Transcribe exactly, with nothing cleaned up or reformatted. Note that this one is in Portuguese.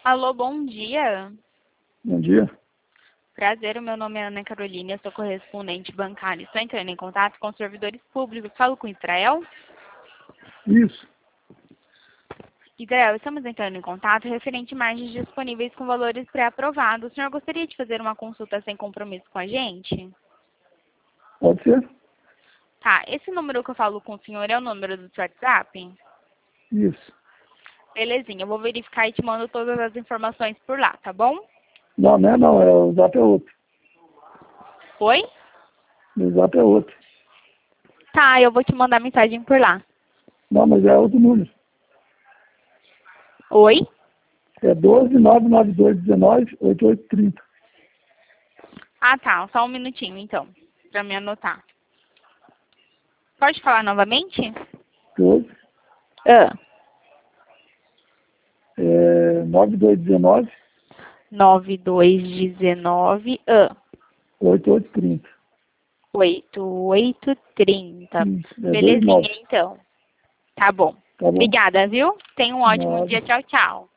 Alô, bom dia. Bom dia. Prazer, o meu nome é Ana Carolina, eu sou correspondente bancária. Estou entrando em contato com os servidores públicos. Falo com Israel. Isso. Israel, estamos entrando em contato referente a margens disponíveis com valores pré-aprovados. O senhor gostaria de fazer uma consulta sem compromisso com a gente? Pode ser? Tá, esse número que eu falo com o senhor é o número do seu WhatsApp? Isso. Belezinha, eu vou verificar e te mando todas as informações por lá, tá bom? Não, não é não, é, o zap é outro. Oi? O zap é outro. Tá, eu vou te mandar mensagem por lá. Não, mas é outro número. Oi? É doze, nove nove dois, dezenove, oitenta e oito trinta. Ah, tá, só um minutinho então, pra me anotar. Pode falar novamente? doze, Ah, é, nove dois um nove, nove dois um nove, ah, oitenta e oito trinta. oito oito trinta. Isso, é dois Belezinha, nove. então. Tá bom. Tá bom? Obrigada, viu? Tenha um ótimo dia. Nada. Tchau, tchau.